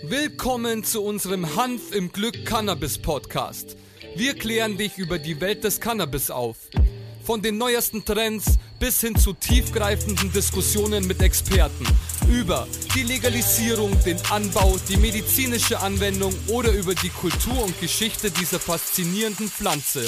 Willkommen zu unserem Hanf im Glück Cannabis Podcast. Wir klären dich über die Welt des Cannabis auf. Von den neuesten Trends bis hin zu tiefgreifenden Diskussionen mit Experten über die Legalisierung, den Anbau, die medizinische Anwendung oder über die Kultur und Geschichte dieser faszinierenden Pflanze.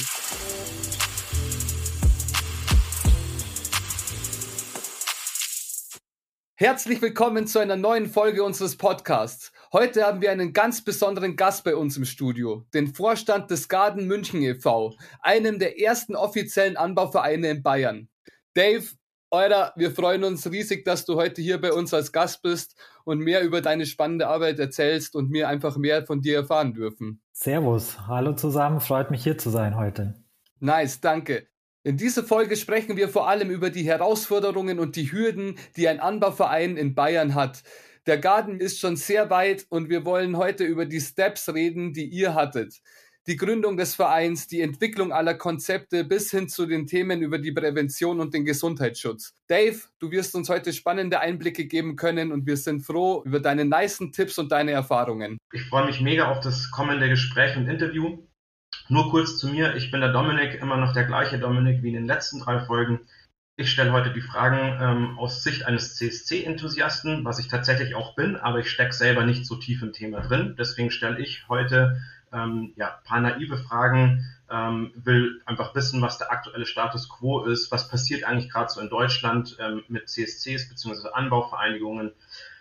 Herzlich willkommen zu einer neuen Folge unseres Podcasts. Heute haben wir einen ganz besonderen Gast bei uns im Studio, den Vorstand des Garden München e.V., einem der ersten offiziellen Anbauvereine in Bayern. Dave, wir freuen uns riesig, dass du heute hier bei uns als Gast bist und mehr über deine spannende Arbeit erzählst und wir einfach mehr von dir erfahren dürfen. Servus, hallo zusammen, freut mich hier zu sein heute. Nice, danke. In dieser Folge sprechen wir vor allem über die Herausforderungen und die Hürden, die ein Anbauverein in Bayern hat. Der Garden ist schon sehr weit und wir wollen heute über die Steps reden, die ihr hattet. Die Gründung des Vereins, die Entwicklung aller Konzepte bis hin zu den Themen über die Prävention und den Gesundheitsschutz. Dave, du wirst uns heute spannende Einblicke geben können und wir sind froh über deine nicen Tipps und deine Erfahrungen. Ich freue mich mega auf das kommende Gespräch und Interview. Nur kurz zu mir, ich bin der Dominik, immer noch der gleiche Dominik wie in den letzten 3 Folgen. Ich stelle heute die Fragen aus Sicht eines CSC-Enthusiasten, was ich tatsächlich auch bin, aber ich stecke selber nicht so tief im Thema drin. Deswegen stelle ich heute ein paar naive Fragen, will einfach wissen, was der aktuelle Status quo ist, was passiert eigentlich gerade so in Deutschland mit CSCs bzw. Anbauvereinigungen.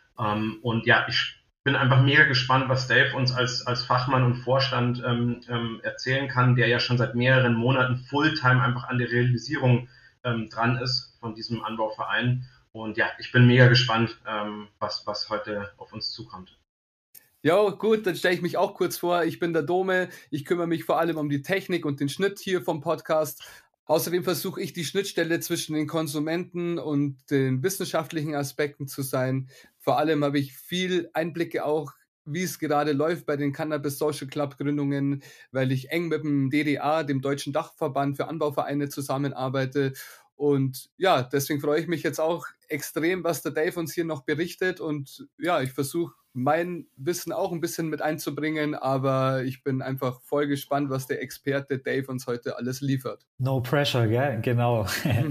Ich bin einfach mega gespannt, was Dave uns als Fachmann und Vorstand erzählen kann, der ja schon seit mehreren Monaten Fulltime einfach an der Realisierung dran ist von diesem Anbauverein. Und ja, ich bin mega gespannt, was heute auf uns zukommt. Ja, gut, dann stelle ich mich auch kurz vor. Ich bin der Dome. Ich kümmere mich vor allem um die Technik und den Schnitt hier vom Podcast. Außerdem versuche ich, die Schnittstelle zwischen den Konsumenten und den wissenschaftlichen Aspekten zu sein. Vor allem habe ich viel Einblicke auch, wie es gerade läuft bei den Cannabis Social Club Gründungen, weil ich eng mit dem DDA, dem Deutschen Dachverband für Anbauvereine, zusammenarbeite. Und ja, deswegen freue ich mich jetzt auch extrem, was der Dave uns hier noch berichtet. Und ja, ich versuche mein Wissen auch ein bisschen mit einzubringen, aber ich bin einfach voll gespannt, was der Experte Dave uns heute alles liefert. No pressure, gell? Genau.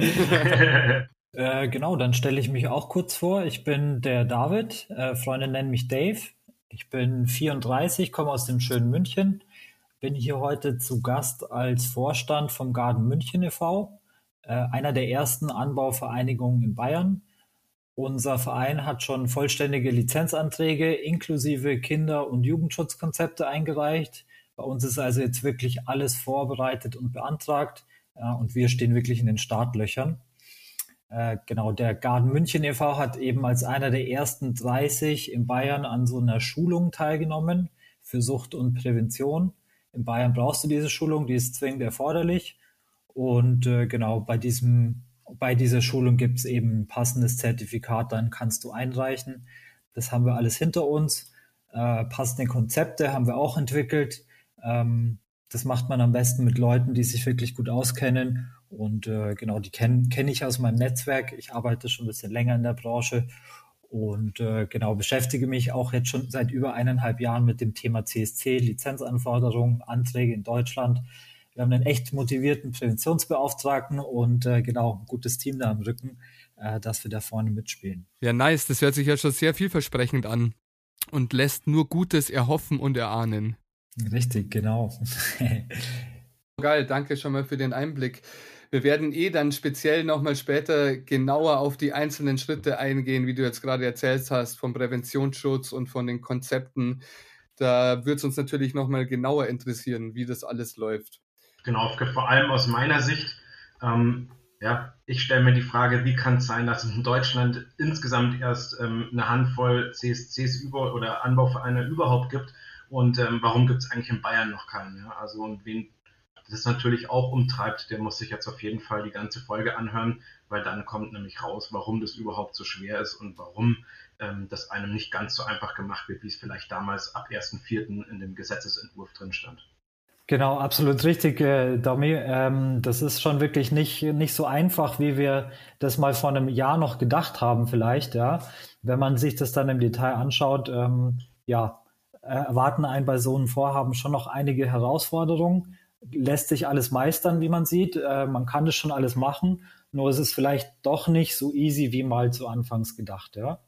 Genau, dann stelle ich mich auch kurz vor. Ich bin der David, Freunde nennen mich Dave. Ich bin 34, komme aus dem schönen München, bin hier heute zu Gast als Vorstand vom Garden München e.V., einer der ersten Anbauvereinigungen in Bayern. Unser Verein hat schon vollständige Lizenzanträge inklusive Kinder- und Jugendschutzkonzepte eingereicht. Bei uns ist also jetzt wirklich alles vorbereitet und beantragt und wir stehen wirklich in den Startlöchern. Genau, der Garden München e.V. hat eben als einer der ersten 30 in Bayern an so einer Schulung teilgenommen für Sucht und Prävention. In Bayern brauchst du diese Schulung, die ist zwingend erforderlich. Und genau, bei dieser Schulung gibt es eben ein passendes Zertifikat, dann kannst du einreichen. Das haben wir alles hinter uns. Passende Konzepte haben wir auch entwickelt. Das macht man am besten mit Leuten, die sich wirklich gut auskennen. Und genau, die kenn ich aus meinem Netzwerk. Ich arbeite schon ein bisschen länger in der Branche und genau, beschäftige mich auch jetzt schon seit über 1,5 Jahren mit dem Thema CSC, Lizenzanforderungen, Anträge in Deutschland. Wir haben einen echt motivierten Präventionsbeauftragten und genau, ein gutes Team da am Rücken, dass wir da vorne mitspielen. Ja, nice. Das hört sich ja schon sehr vielversprechend an und lässt nur Gutes erhoffen und erahnen. Richtig, genau. Geil, danke schon mal für den Einblick. Wir werden dann speziell nochmal später genauer auf die einzelnen Schritte eingehen, wie du jetzt gerade erzählt hast, vom Präventionsschutz und von den Konzepten. Da wird es uns natürlich nochmal genauer interessieren, wie das alles läuft. Genau, vor allem aus meiner Sicht, ich stelle mir die Frage, wie kann es sein, dass es in Deutschland insgesamt erst eine Handvoll CSCs oder Anbauvereine überhaupt gibt und warum gibt es eigentlich in Bayern noch keinen? Ja? Also und wen das natürlich auch umtreibt, der muss sich jetzt auf jeden Fall die ganze Folge anhören, weil dann kommt nämlich raus, warum das überhaupt so schwer ist und warum das einem nicht ganz so einfach gemacht wird, wie es vielleicht damals ab 1.4. in dem Gesetzesentwurf drin stand. Genau, absolut richtig, Domi. Das ist schon wirklich nicht so einfach, wie wir das mal vor einem Jahr noch gedacht haben vielleicht, ja. Wenn man sich das dann im Detail anschaut, erwarten einen bei so einem Vorhaben schon noch einige Herausforderungen. Lässt sich alles meistern, wie man sieht. Man kann das schon alles machen, nur es ist vielleicht doch nicht so easy, wie mal zu Anfangs gedacht. Ja?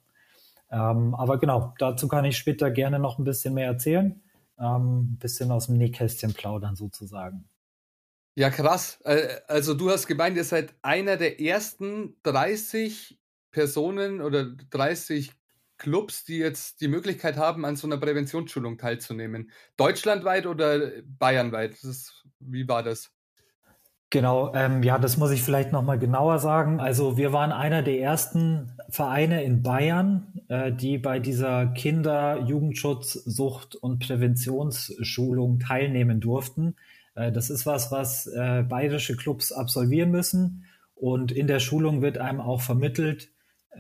Aber genau, dazu kann ich später gerne noch ein bisschen mehr erzählen. Ein bisschen aus dem Nähkästchen plaudern sozusagen. Ja, krass. Also du hast gemeint, ihr seid einer der ersten 30 Personen oder 30 Clubs, die jetzt die Möglichkeit haben, an so einer Präventionsschulung teilzunehmen. Deutschlandweit oder bayernweit? Wie war das? Genau, ja, das muss ich vielleicht nochmal genauer sagen. Also wir waren einer der ersten Vereine in Bayern, die bei dieser Kinder-, Jugendschutz-, Sucht- und Präventionsschulung teilnehmen durften. Das ist was bayerische Clubs absolvieren müssen. Und in der Schulung wird einem auch vermittelt,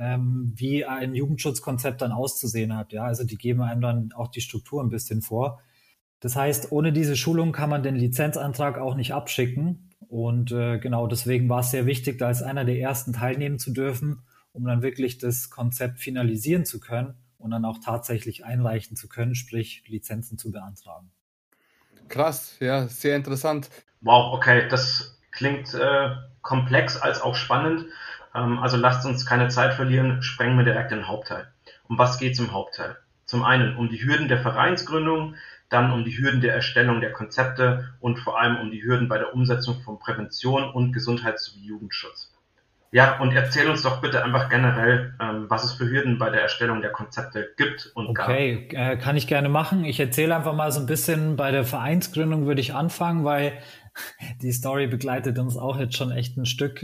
wie ein Jugendschutzkonzept dann auszusehen hat. Ja, also die geben einem dann auch die Struktur ein bisschen vor. Das heißt, ohne diese Schulung kann man den Lizenzantrag auch nicht abschicken. Und genau deswegen war es sehr wichtig, da als einer der ersten teilnehmen zu dürfen, um dann wirklich das Konzept finalisieren zu können und dann auch tatsächlich einreichen zu können, sprich Lizenzen zu beantragen. Krass, ja, sehr interessant. Wow, okay, das klingt komplex als auch spannend. Also lasst uns keine Zeit verlieren, sprengen wir direkt in den Hauptteil. Um was geht es im Hauptteil? Zum einen um die Hürden der Vereinsgründung, dann um die Hürden der Erstellung der Konzepte und vor allem um die Hürden bei der Umsetzung von Prävention und Gesundheits- sowie Jugendschutz. Ja, und erzähl uns doch bitte einfach generell, was es für Hürden bei der Erstellung der Konzepte gibt und gab. Okay, kann ich gerne machen. Ich erzähle einfach mal so ein bisschen, bei der Vereinsgründung würde ich anfangen, weil die Story begleitet uns auch jetzt schon echt ein Stück.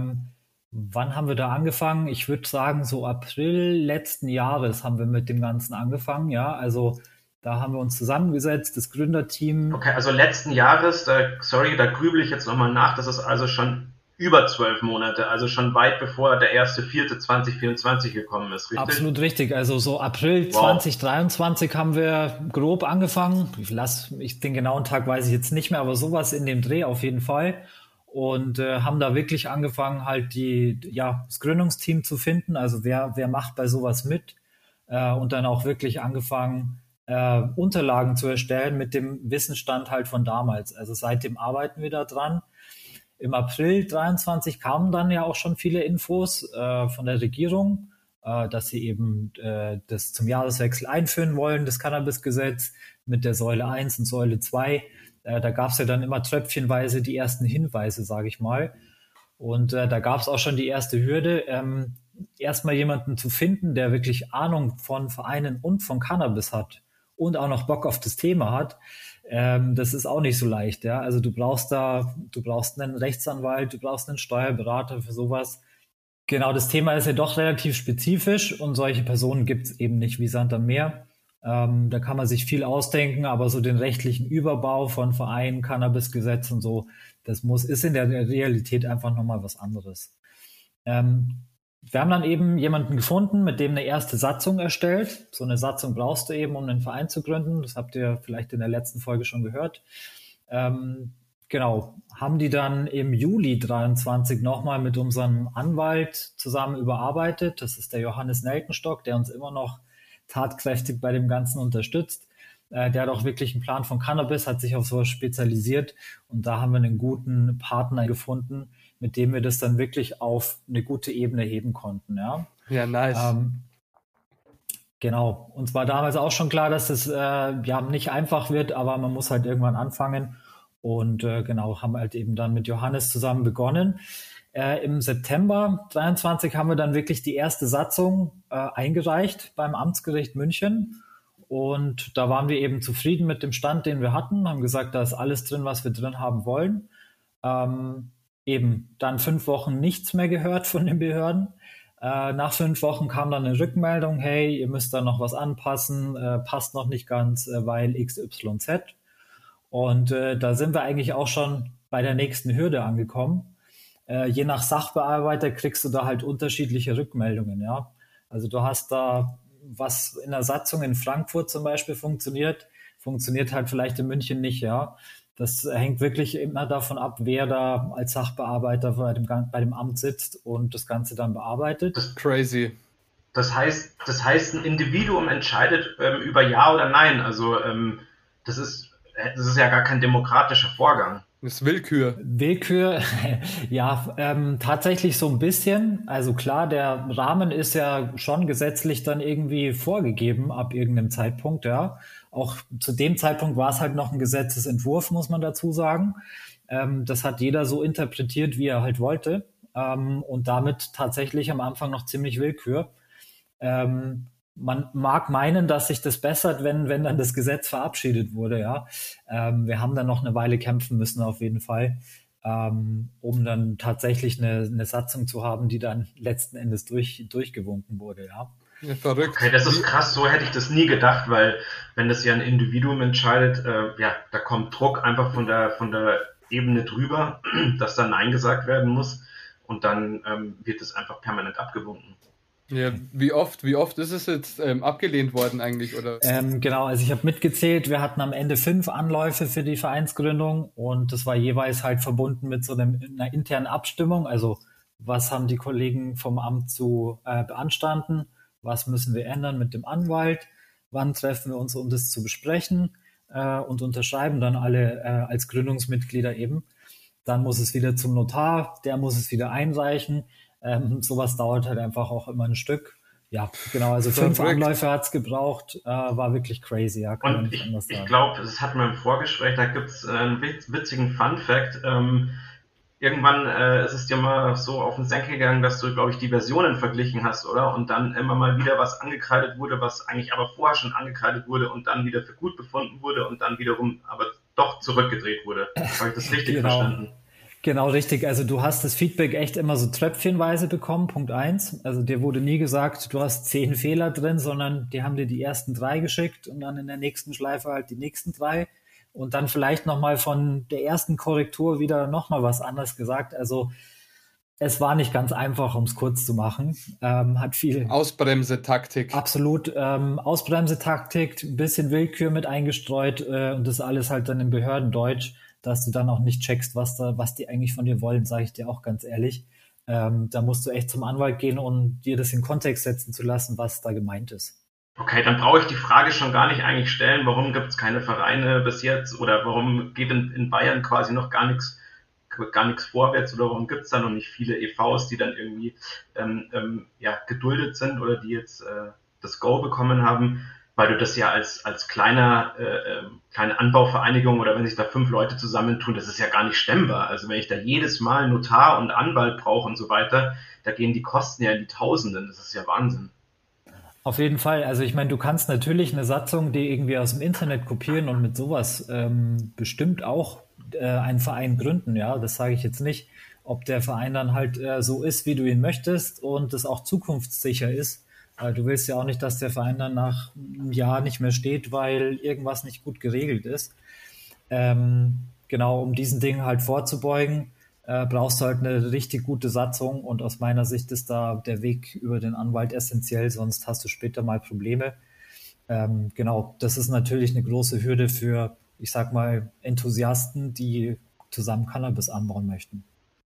Wann haben wir da angefangen? Ich würde sagen, so April letzten Jahres haben wir mit dem Ganzen angefangen, ja, also da haben wir uns zusammengesetzt, das Gründerteam. Okay, also letzten Jahres, da grübel ich jetzt nochmal nach, das ist also schon über 12 Monate, also schon weit bevor der 1.4.2024 gekommen ist, richtig? Absolut richtig, also so April 2023 haben wir grob angefangen. Den genauen Tag weiß ich jetzt nicht mehr, aber sowas in dem Dreh auf jeden Fall. Und haben da wirklich angefangen, halt das Gründungsteam zu finden, also wer macht bei sowas mit, und dann auch wirklich angefangen, Unterlagen zu erstellen mit dem Wissensstand halt von damals. Also seitdem arbeiten wir da dran. Im April 23 kamen dann ja auch schon viele Infos von der Regierung, dass sie eben das zum Jahreswechsel einführen wollen, das Cannabis-Gesetz mit der Säule 1 und Säule 2. Da gab es ja dann immer tröpfchenweise die ersten Hinweise, sage ich mal. Und da gab es auch schon die erste Hürde, erstmal jemanden zu finden, der wirklich Ahnung von Vereinen und von Cannabis hat und auch noch Bock auf das Thema hat. Das ist auch nicht so leicht, ja. Also du brauchst einen Rechtsanwalt, du brauchst einen Steuerberater für sowas. Genau, das Thema ist ja doch relativ spezifisch und solche Personen gibt es eben nicht wie Sand am Meer. Da kann man sich viel ausdenken, aber so den rechtlichen Überbau von Vereinen, Cannabisgesetz und so, ist in der Realität einfach nochmal was anderes. Wir haben dann eben jemanden gefunden, mit dem eine erste Satzung erstellt. So eine Satzung brauchst du eben, um einen Verein zu gründen. Das habt ihr vielleicht in der letzten Folge schon gehört. Genau, haben die dann im Juli 23 nochmal mit unserem Anwalt zusammen überarbeitet. Das ist der Johannes Nelkenstock, der uns immer noch tatkräftig bei dem Ganzen unterstützt. Der hat auch wirklich einen Plan von Cannabis, hat sich auf sowas spezialisiert und da haben wir einen guten Partner gefunden, mit dem wir das dann wirklich auf eine gute Ebene heben konnten. Ja, nice. Genau, uns war damals auch schon klar, dass es nicht einfach wird, aber man muss halt irgendwann anfangen und genau, haben halt eben dann mit Johannes zusammen begonnen. Im September 23 haben wir dann wirklich die erste Satzung eingereicht beim Amtsgericht München. Und da waren wir eben zufrieden mit dem Stand, den wir hatten, haben gesagt, da ist alles drin, was wir drin haben wollen. Eben dann 5 Wochen nichts mehr gehört von den Behörden. Nach 5 Wochen kam dann eine Rückmeldung, hey, ihr müsst da noch was anpassen, passt noch nicht ganz, weil XYZ. Und da sind wir eigentlich auch schon bei der nächsten Hürde angekommen. Je nach Sachbearbeiter kriegst du da halt unterschiedliche Rückmeldungen, ja. Also du hast da, was in der Satzung in Frankfurt zum Beispiel funktioniert halt vielleicht in München nicht, ja. Das hängt wirklich immer davon ab, wer da als Sachbearbeiter bei dem Amt sitzt und das Ganze dann bearbeitet. Crazy. Das heißt, ein Individuum entscheidet über Ja oder Nein. Also das ist ja gar kein demokratischer Vorgang. Das ist Willkür. Willkür, ja, tatsächlich so ein bisschen. Also klar, der Rahmen ist ja schon gesetzlich dann irgendwie vorgegeben ab irgendeinem Zeitpunkt, ja. Auch zu dem Zeitpunkt war es halt noch ein Gesetzesentwurf, muss man dazu sagen. Das hat jeder so interpretiert, wie er halt wollte. Und damit tatsächlich am Anfang noch ziemlich Willkür. Man mag meinen, dass sich das bessert, wenn dann das Gesetz verabschiedet wurde, ja. Wir haben dann noch eine Weile kämpfen müssen, auf jeden Fall, um dann tatsächlich eine Satzung zu haben, die dann letzten Endes durchgewunken wurde, ja. Ja, verrückt. Okay, das ist krass, so hätte ich das nie gedacht, weil wenn das ja ein Individuum entscheidet, da kommt Druck einfach von der Ebene drüber, dass da Nein gesagt werden muss und dann wird es einfach permanent abgewunken. Ja, wie oft ist es jetzt abgelehnt worden eigentlich, oder? Genau, also ich habe mitgezählt, wir hatten am Ende 5 Anläufe für die Vereinsgründung und das war jeweils halt verbunden mit so einer internen Abstimmung, also was haben die Kollegen vom Amt zu beanstanden, was müssen wir ändern mit dem Anwalt, wann treffen wir uns, um das zu besprechen und unterschreiben dann alle als Gründungsmitglieder eben. Dann muss es wieder zum Notar, der muss es wieder einreichen. Sowas dauert halt einfach auch immer ein Stück. Ja, genau, also 5 Anläufe hat es gebraucht, war wirklich crazy, ja, kann man nicht anders sagen. Ich glaube, das hatten wir im Vorgespräch, da gibt es einen witzigen Fun-Fact. Irgendwann ist es dir mal so auf den Senkel gegangen, dass du, glaube ich, die Versionen verglichen hast, oder? Und dann immer mal wieder was angekreidet wurde, was eigentlich aber vorher schon angekreidet wurde und dann wieder für gut befunden wurde und dann wiederum aber doch zurückgedreht wurde. Habe ich das richtig verstanden? Genau, richtig. Also du hast das Feedback echt immer so tröpfchenweise bekommen, Punkt 1. Also dir wurde nie gesagt, du hast 10 Fehler drin, sondern die haben dir die ersten 3 geschickt und dann in der nächsten Schleife halt die nächsten 3 und dann vielleicht nochmal von der ersten Korrektur wieder nochmal was anderes gesagt. Also es war nicht ganz einfach, um es kurz zu machen. Hat viel Ausbremsetaktik. Absolut. Ausbremsetaktik, ein bisschen Willkür mit eingestreut und das alles halt dann im Behördendeutsch, dass du dann auch nicht checkst, was die eigentlich von dir wollen, sage ich dir auch ganz ehrlich. Da musst du echt zum Anwalt gehen und dir das in Kontext setzen zu lassen, was da gemeint ist. Okay, dann brauche ich die Frage schon gar nicht eigentlich stellen, warum gibt es keine Vereine bis jetzt oder warum geht in Bayern quasi noch gar nichts vorwärts oder warum gibt es da noch nicht viele EVs, die dann irgendwie geduldet sind oder die jetzt das Go bekommen haben, weil du das ja als kleine Anbauvereinigung oder wenn sich da 5 Leute zusammentun, das ist ja gar nicht stemmbar. Also wenn ich da jedes Mal Notar und Anwalt brauche und so weiter, da gehen die Kosten ja in die Tausenden. Das ist ja Wahnsinn. Auf jeden Fall. Also ich meine, du kannst natürlich eine Satzung, die irgendwie aus dem Internet kopieren und mit sowas bestimmt auch einen Verein gründen. Ja, das sage ich jetzt nicht, ob der Verein dann halt so ist, wie du ihn möchtest und das auch zukunftssicher ist. Du willst ja auch nicht, dass der Verein dann nach einem Jahr nicht mehr steht, weil irgendwas nicht gut geregelt ist. Genau, um diesen Dingen halt vorzubeugen, brauchst du halt eine richtig gute Satzung und aus meiner Sicht ist da der Weg über den Anwalt essentiell, sonst hast du später mal Probleme. Genau, das ist natürlich eine große Hürde für, ich sag mal, Enthusiasten, die zusammen Cannabis anbauen möchten.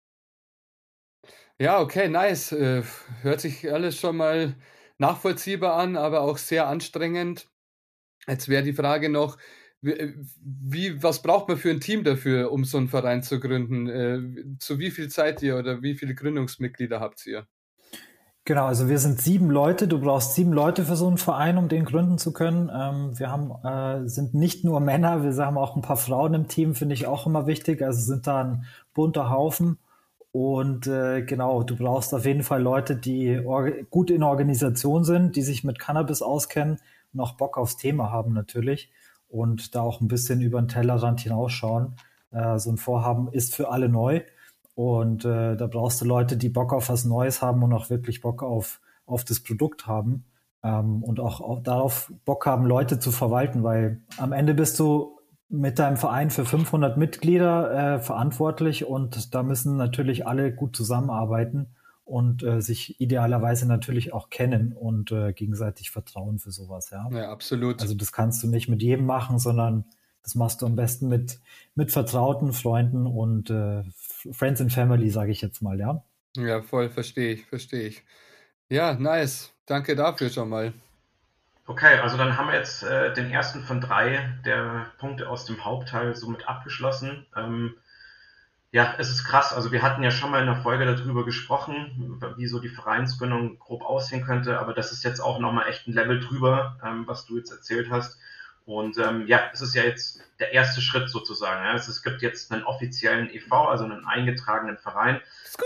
Ja, okay, nice. Hört sich alles schon mal nachvollziehbar an, aber auch sehr anstrengend. Jetzt wäre die Frage noch, was braucht man für ein Team dafür, um so einen Verein zu gründen? Zu wie viel seid ihr oder wie viele Gründungsmitglieder habt ihr? Genau, also wir sind 7 Leute. Du brauchst 7 Leute für so einen Verein, um den gründen zu können. Wir sind nicht nur Männer, wir haben auch ein paar Frauen im Team, finde ich auch immer wichtig. Also sind da ein bunter Haufen. Und genau, du brauchst auf jeden Fall Leute, die gut in Organisation sind, die sich mit Cannabis auskennen und auch Bock aufs Thema haben natürlich und da auch ein bisschen über den Tellerrand hinausschauen. So ein Vorhaben ist für alle neu und da brauchst du Leute, die Bock auf was Neues haben und auch wirklich Bock auf das Produkt haben und auch darauf Bock haben, Leute zu verwalten, weil am Ende bist du mit deinem Verein für 500 Mitglieder verantwortlich und da müssen natürlich alle gut zusammenarbeiten und sich idealerweise natürlich auch kennen und gegenseitig vertrauen für sowas. Ja? Ja, absolut. Also das kannst du nicht mit jedem machen, sondern das machst du am besten mit Vertrauten, Freunden und Friends and Family, sage ich jetzt mal, ja. Ja, voll, verstehe ich. Ja, nice. Danke dafür schon mal. Okay, also dann haben wir jetzt den ersten von 3 der Punkte aus dem Hauptteil somit abgeschlossen. Ja, es ist krass. Also wir hatten ja schon mal in der Folge darüber gesprochen, wie so die Vereinsgründung grob aussehen könnte, aber das ist jetzt auch nochmal echt ein Level drüber, was du jetzt erzählt hast. Und ja, es ist ja jetzt der erste Schritt sozusagen. Ja. Es gibt jetzt einen offiziellen e.V., also einen eingetragenen Verein.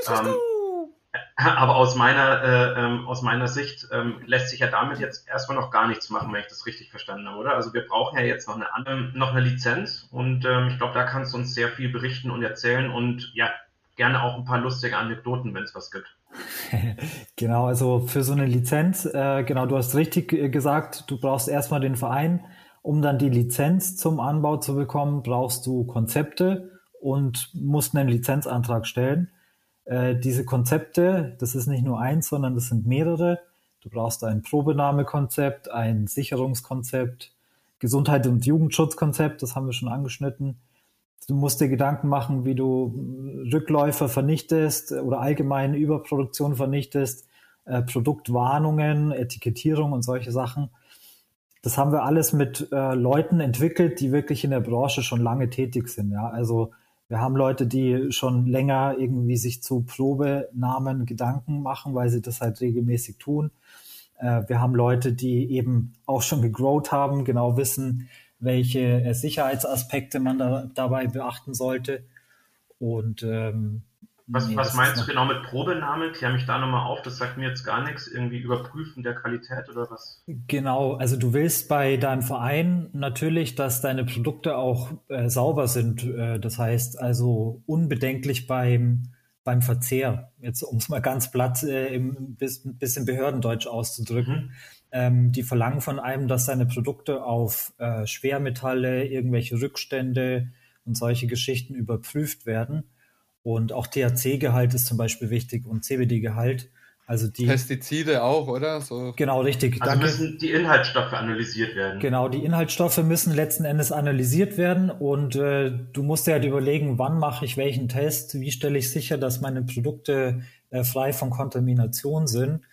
Aber aus meiner Sicht lässt sich ja damit jetzt erstmal noch gar nichts machen, wenn ich das richtig verstanden habe, oder? Also wir brauchen ja jetzt noch eine Lizenz und ich glaube, da kannst du uns sehr viel berichten und erzählen und ja, gerne auch ein paar lustige Anekdoten, wenn es was gibt. Genau, also für so eine Lizenz, genau, du hast richtig gesagt, du brauchst erstmal den Verein. Um dann die Lizenz zum Anbau zu bekommen, brauchst du Konzepte und musst einen Lizenzantrag stellen. Diese Konzepte, das ist nicht nur eins, sondern das sind mehrere. Du brauchst ein Probenahmekonzept, ein Sicherungskonzept, Gesundheit- und Jugendschutzkonzept, das haben wir schon angeschnitten. Du musst dir Gedanken machen, wie du Rückläufer vernichtest oder allgemeine Überproduktion vernichtest, Produktwarnungen, Etikettierung und solche Sachen. Das haben wir alles mit Leuten entwickelt, die wirklich in der Branche schon lange tätig sind. Ja, also wir haben Leute, die schon länger irgendwie sich zu Probenamen Gedanken machen, weil sie das halt regelmäßig tun. Wir haben Leute, die eben auch schon gegrowt haben, genau wissen, welche Sicherheitsaspekte man dabei beachten sollte. Und was meinst du genau mit Probenahme? Klär mich da nochmal auf, das sagt mir jetzt gar nichts. Irgendwie Überprüfen der Qualität oder was? Genau, also du willst bei deinem Verein natürlich, dass deine Produkte auch sauber sind. Das heißt also unbedenklich beim Verzehr. Jetzt um es mal ganz platt im bisschen Behördendeutsch auszudrücken. Die verlangen von einem, dass deine Produkte auf Schwermetalle, irgendwelche Rückstände und solche Geschichten überprüft werden. Und auch THC-Gehalt ist zum Beispiel wichtig und CBD-Gehalt. Also die Pestizide auch, oder? So. Genau, richtig. Also müssen die Inhaltsstoffe analysiert werden. Genau, die Inhaltsstoffe müssen letzten Endes analysiert werden und du musst dir halt überlegen, wann mache ich welchen Test, wie stelle ich sicher, dass meine Produkte frei von Kontamination sind.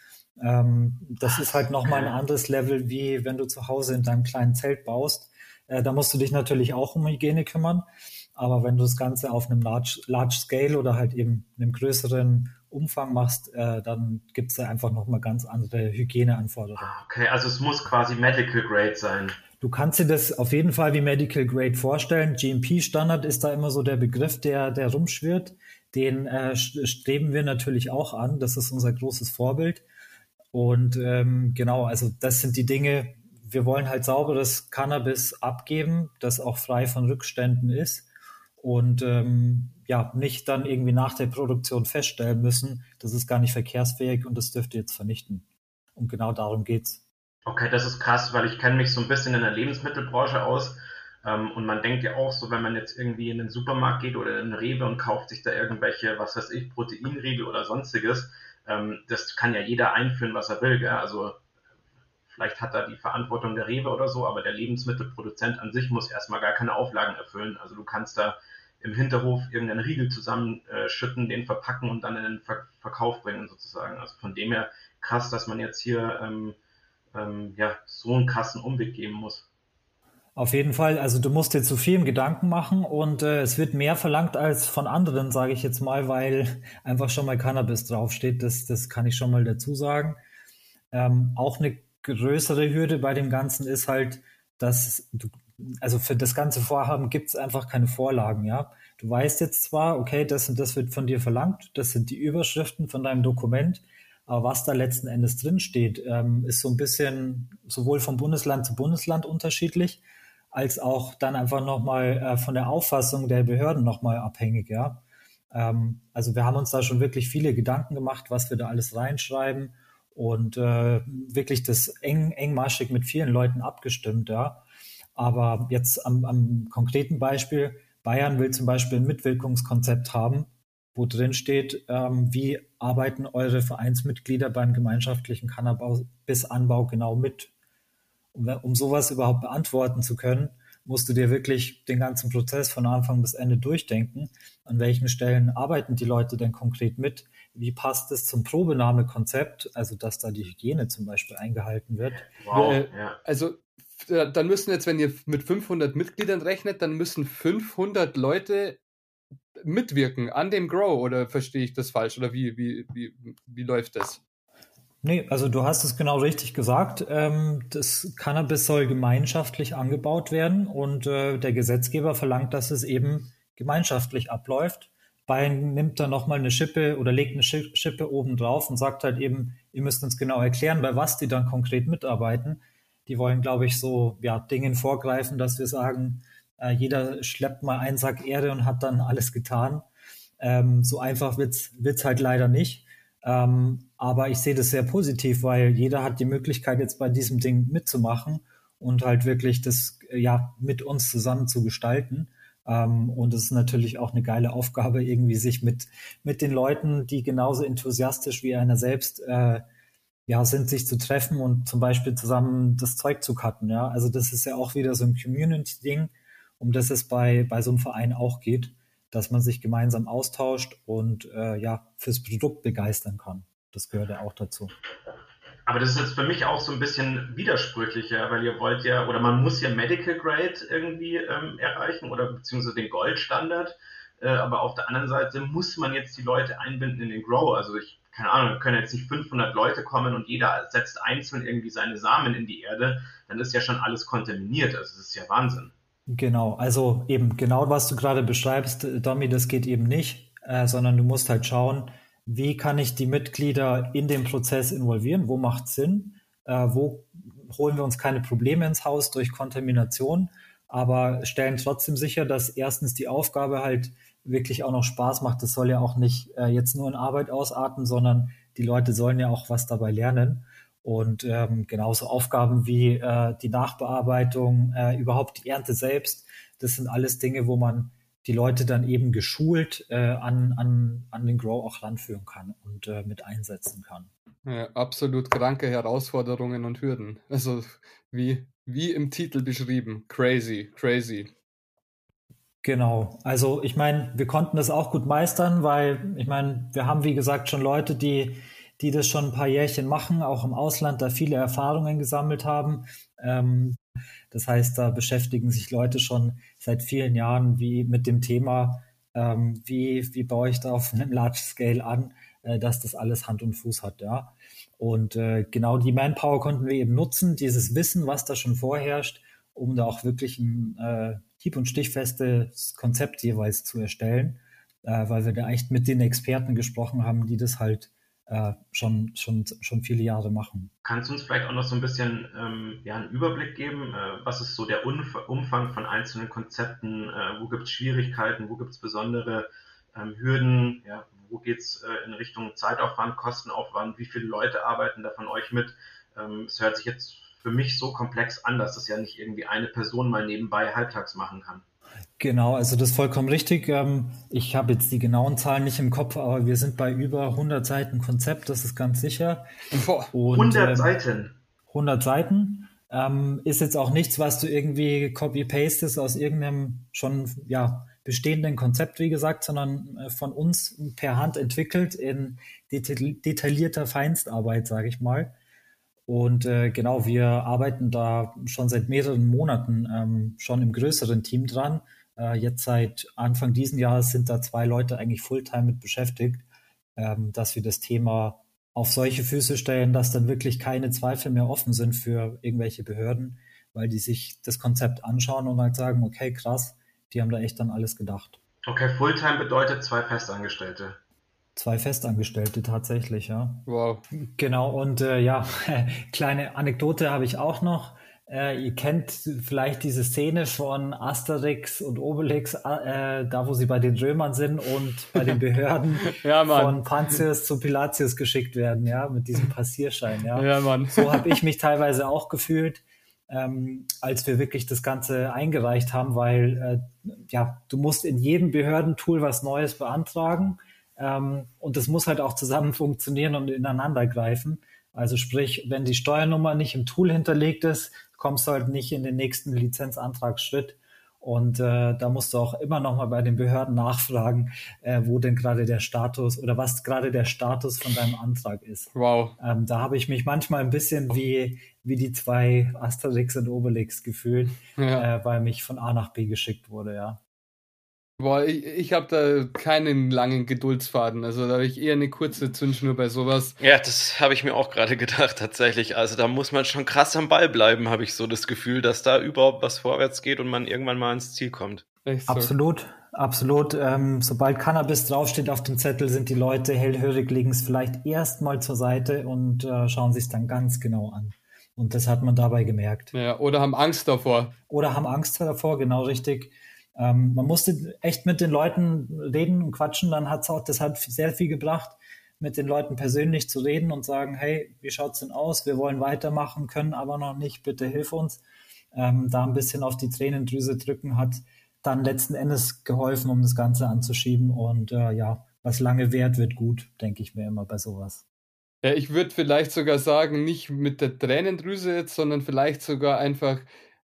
Das ist halt nochmal ein anderes Level, wie wenn du zu Hause in deinem kleinen Zelt baust. Da musst du dich natürlich auch um Hygiene kümmern. Aber wenn du das Ganze auf einem Large Scale oder halt eben einem größeren Umfang machst, dann gibt es da einfach nochmal ganz andere Hygieneanforderungen. Okay, also es muss quasi Medical Grade sein. Du kannst dir das auf jeden Fall wie Medical Grade vorstellen. GMP-Standard ist da immer so der Begriff, der rumschwirrt. Den streben wir natürlich auch an. Das ist unser großes Vorbild. Und genau, also das sind die Dinge. Wir wollen halt sauberes Cannabis abgeben, das auch frei von Rückständen ist. Und ja, nicht dann irgendwie nach der Produktion feststellen müssen, das ist gar nicht verkehrsfähig und das dürft ihr jetzt vernichten. Und genau darum geht's. Okay, das ist krass, weil ich kenne mich so ein bisschen in der Lebensmittelbranche aus und man denkt ja auch so, wenn man jetzt irgendwie in den Supermarkt geht oder in den Rewe und kauft sich da irgendwelche, was weiß ich, Proteinriegel oder sonstiges, das kann ja jeder einführen, was er will, gell? Also vielleicht hat da die Verantwortung der Rewe oder so, aber der Lebensmittelproduzent an sich muss erstmal gar keine Auflagen erfüllen. Also du kannst da im Hinterhof irgendeinen Riegel zusammenschütten, den verpacken und dann in den Verkauf bringen sozusagen. Also von dem her krass, dass man jetzt hier ja, so einen krassen Umweg geben muss. Auf jeden Fall, also du musst dir zu viel im Gedanken machen und es wird mehr verlangt als von anderen, sage ich jetzt mal, weil einfach schon mal Cannabis draufsteht, das kann ich schon mal dazu sagen. Auch eine größere Hürde bei dem Ganzen ist halt, dass also für das ganze Vorhaben gibt es einfach keine Vorlagen, ja. Du weißt jetzt zwar, okay, das und das wird von dir verlangt, das sind die Überschriften von deinem Dokument, aber was da letzten Endes drinsteht, ist so ein bisschen sowohl von Bundesland zu Bundesland unterschiedlich, als auch dann einfach nochmal von der Auffassung der Behörden nochmal abhängig, ja. Also wir haben uns da schon wirklich viele Gedanken gemacht, was wir da alles reinschreiben und wirklich das engmaschig mit vielen Leuten abgestimmt, ja. Aber jetzt am konkreten Beispiel, Bayern will zum Beispiel ein Mitwirkungskonzept haben, wo drin steht, wie arbeiten eure Vereinsmitglieder beim gemeinschaftlichen Cannabis-Anbau genau mit. Um sowas überhaupt beantworten zu können, musst du dir wirklich den ganzen Prozess von Anfang bis Ende durchdenken. An welchen Stellen arbeiten die Leute denn konkret mit? Wie passt es zum Probenahmekonzept? Also, dass da die Hygiene zum Beispiel eingehalten wird. Wow, Also, dann müssen jetzt, wenn ihr mit 500 Mitgliedern rechnet, dann müssen 500 Leute mitwirken an dem Grow, oder verstehe ich das falsch? Oder wie läuft das? Nee, also du hast es genau richtig gesagt. Das Cannabis soll gemeinschaftlich angebaut werden und der Gesetzgeber verlangt, dass es eben gemeinschaftlich abläuft. Bayern nimmt dann nochmal eine Schippe oder legt eine Schippe oben drauf und sagt halt eben, ihr müsst uns genau erklären, bei was die dann konkret mitarbeiten. Die wollen, glaube ich, so Dingen vorgreifen, dass wir sagen, jeder schleppt mal einen Sack Erde und hat dann alles getan. So einfach wird's halt leider nicht. Aber ich sehe das sehr positiv, weil jeder hat die Möglichkeit, jetzt bei diesem Ding mitzumachen und halt wirklich das mit uns zusammen zu gestalten. Und es ist natürlich auch eine geile Aufgabe, irgendwie sich mit den Leuten, die genauso enthusiastisch wie einer selbst sind, sich zu treffen und zum Beispiel zusammen das Zeug zu cutten. Ja? Also das ist ja auch wieder so ein Community-Ding, um das es bei so einem Verein auch geht, dass man sich gemeinsam austauscht und fürs Produkt begeistern kann. Das gehört ja auch dazu. Aber das ist jetzt für mich auch so ein bisschen widersprüchlicher, weil ihr wollt ja, oder man muss ja Medical Grade irgendwie erreichen oder beziehungsweise den Goldstandard. Aber auf der anderen Seite muss man jetzt die Leute einbinden in den Grow. Also keine Ahnung, können jetzt nicht 500 Leute kommen und jeder setzt einzeln irgendwie seine Samen in die Erde. Dann ist ja schon alles kontaminiert. Also das ist ja Wahnsinn. Genau, also eben genau, was du gerade beschreibst, Domi, das geht eben nicht, sondern du musst halt schauen, wie kann ich die Mitglieder in den Prozess involvieren, wo macht es Sinn, wo holen wir uns keine Probleme ins Haus durch Kontamination, aber stellen trotzdem sicher, dass erstens die Aufgabe halt wirklich auch noch Spaß macht. Das soll ja auch nicht jetzt nur in Arbeit ausarten, sondern die Leute sollen ja auch was dabei lernen. Und genauso Aufgaben wie die Nachbearbeitung, überhaupt die Ernte selbst, das sind alles Dinge, wo man die Leute dann eben geschult an den Grow auch ranführen kann und mit einsetzen kann. Ja, absolut kranke Herausforderungen und Hürden. Also wie im Titel beschrieben. Crazy. Genau, also ich meine, wir konnten das auch gut meistern, weil ich meine, wir haben wie gesagt schon Leute, die das schon ein paar Jährchen machen, auch im Ausland, da viele Erfahrungen gesammelt haben. Das heißt, da beschäftigen sich Leute schon seit vielen Jahren wie mit dem Thema, wie baue ich da auf einem Large Scale an, dass das alles Hand und Fuß hat, ja. Und genau die Manpower konnten wir eben nutzen, dieses Wissen, was da schon vorherrscht, um da auch wirklich ein hieb- und stichfestes Konzept jeweils zu erstellen, weil wir da echt mit den Experten gesprochen haben, die das halt schon viele Jahre machen. Kannst du uns vielleicht auch noch so ein bisschen einen Überblick geben? Was ist so der Umfang von einzelnen Konzepten? Wo gibt es Schwierigkeiten? Wo gibt es besondere Hürden? Ja, wo geht es in Richtung Zeitaufwand, Kostenaufwand? Wie viele Leute arbeiten da von euch mit? Es hört sich jetzt für mich so komplex an, dass das ja nicht irgendwie eine Person mal nebenbei halbtags machen kann. Genau, also das ist vollkommen richtig. Ich habe jetzt die genauen Zahlen nicht im Kopf, aber wir sind bei über 100 Seiten Konzept, das ist ganz sicher. Und, 100 Seiten? 100 Seiten. Ist jetzt auch nichts, was du irgendwie copy-pastest aus irgendeinem schon bestehenden Konzept, wie gesagt, sondern von uns per Hand entwickelt in detaillierter Feinstarbeit, sage ich mal. Und genau, wir arbeiten da schon seit mehreren Monaten schon im größeren Team dran. Jetzt seit Anfang diesen Jahres sind da 2 Leute eigentlich Fulltime mit beschäftigt, dass wir das Thema auf solche Füße stellen, dass dann wirklich keine Zweifel mehr offen sind für irgendwelche Behörden, weil die sich das Konzept anschauen und halt sagen, okay, krass, die haben da echt dann alles gedacht. Okay, Fulltime bedeutet 2 Festangestellte. 2 Festangestellte tatsächlich, ja. Wow. Genau, und kleine Anekdote habe ich auch noch. Ihr kennt vielleicht diese Szene von Asterix und Obelix, da wo sie bei den Römern sind und bei den Behörden von Pontius zu Pilatius geschickt werden, ja, mit diesem Passierschein, ja. Ja, Mann. So habe ich mich teilweise auch gefühlt, als wir wirklich das Ganze eingereicht haben, weil du musst in jedem Behördentool was Neues beantragen. Und das muss halt auch zusammen funktionieren und ineinander greifen. Also sprich, wenn die Steuernummer nicht im Tool hinterlegt ist, kommst du halt nicht in den nächsten Lizenzantragsschritt. Und da musst du auch immer noch mal bei den Behörden nachfragen, wo denn gerade der Status oder was gerade der Status von deinem Antrag ist. Wow. Da habe ich mich manchmal ein bisschen wie die zwei Asterix und Obelix gefühlt, weil mich von A nach B geschickt wurde, ja. Boah, ich habe da keinen langen Geduldsfaden. Also da habe ich eher eine kurze Zündschnur bei sowas. Ja, das habe ich mir auch gerade gedacht, tatsächlich. Also da muss man schon krass am Ball bleiben, habe ich so das Gefühl, dass da überhaupt was vorwärts geht und man irgendwann mal ins Ziel kommt. Echt so. Absolut. Sobald Cannabis draufsteht auf dem Zettel, sind die Leute hellhörig, legen es vielleicht erstmal zur Seite und schauen sich es dann ganz genau an. Und das hat man dabei gemerkt. Ja, oder haben Angst davor. Genau richtig. Man musste echt mit den Leuten reden und quatschen, das hat sehr viel gebracht, mit den Leuten persönlich zu reden und sagen, hey, wie schaut's denn aus? Wir wollen weitermachen, können aber noch nicht, bitte hilf uns. Da ein bisschen auf die Tränendrüse drücken hat dann letzten Endes geholfen, um das Ganze anzuschieben und was lange währt, wird gut, denke ich mir immer bei sowas. Ja, ich würde vielleicht sogar sagen, nicht mit der Tränendrüse jetzt, sondern vielleicht sogar einfach,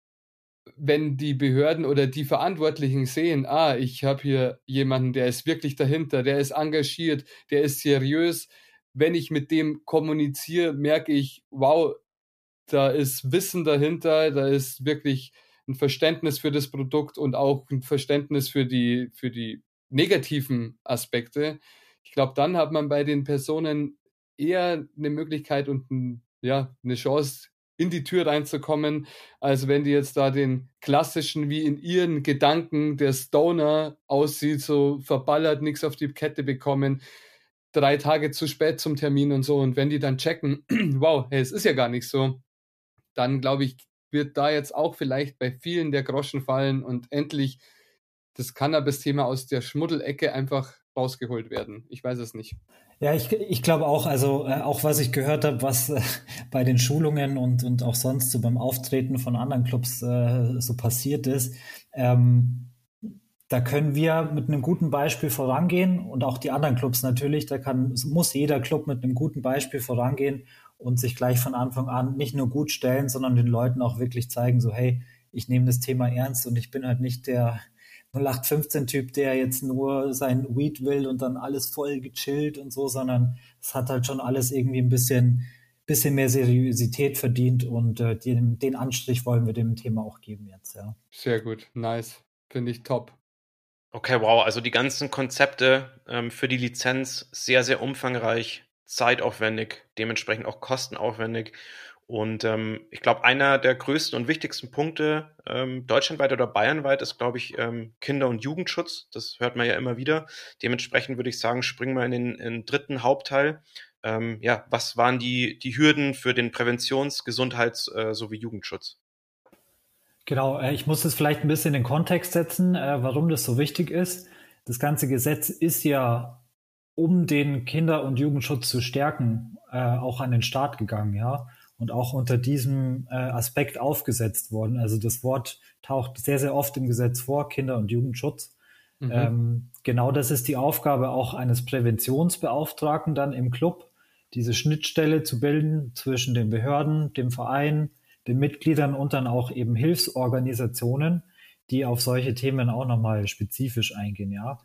wenn die Behörden oder die Verantwortlichen sehen, ich habe hier jemanden, der ist wirklich dahinter, der ist engagiert, der ist seriös. Wenn ich mit dem kommuniziere, merke ich, wow, da ist Wissen dahinter, da ist wirklich ein Verständnis für das Produkt und auch ein Verständnis für die negativen Aspekte. Ich glaube, dann hat man bei den Personen eher eine Möglichkeit und eine Chance, in die Tür reinzukommen, als wenn die jetzt da den klassischen, wie in ihren Gedanken der Stoner aussieht, so verballert, nichts auf die Kette bekommen, 3 Tage zu spät zum Termin und so. Und wenn die dann checken, wow, hey, es ist ja gar nicht so, dann glaube ich, wird da jetzt auch vielleicht bei vielen der Groschen fallen und endlich das Cannabis-Thema aus der Schmuddelecke einfach rausgeholt werden. Ich weiß es nicht. Ja, ich glaube auch, also auch was ich gehört habe, was bei den Schulungen und auch sonst so beim Auftreten von anderen Clubs so passiert ist, da können wir mit einem guten Beispiel vorangehen und auch die anderen Clubs natürlich, muss jeder Club mit einem guten Beispiel vorangehen und sich gleich von Anfang an nicht nur gut stellen, sondern den Leuten auch wirklich zeigen, so hey, ich nehme das Thema ernst und ich bin halt nicht der 0815-Typ, der jetzt nur sein Weed will und dann alles voll gechillt und so, sondern es hat halt schon alles irgendwie ein bisschen mehr Seriosität verdient und den Anstrich wollen wir dem Thema auch geben jetzt, ja. Sehr gut, nice, finde ich top. Okay, wow, also die ganzen Konzepte für die Lizenz sehr, sehr umfangreich, zeitaufwendig, dementsprechend auch kostenaufwendig. Und ich glaube, einer der größten und wichtigsten Punkte deutschlandweit oder bayernweit ist, glaube ich, Kinder- und Jugendschutz. Das hört man ja immer wieder. Dementsprechend würde ich sagen, springen wir in den dritten Hauptteil. Was waren die Hürden für den Präventions-, Gesundheits- sowie Jugendschutz? Genau, ich muss es vielleicht ein bisschen in den Kontext setzen, warum das so wichtig ist. Das ganze Gesetz ist ja, um den Kinder- und Jugendschutz zu stärken, auch an den Start gegangen, ja. Und auch unter diesem Aspekt aufgesetzt worden. Also das Wort taucht sehr, sehr oft im Gesetz vor, Kinder- und Jugendschutz. Genau das ist die Aufgabe auch eines Präventionsbeauftragten dann im Club, diese Schnittstelle zu bilden zwischen den Behörden, dem Verein, den Mitgliedern und dann auch eben Hilfsorganisationen, die auf solche Themen auch nochmal spezifisch eingehen, ja.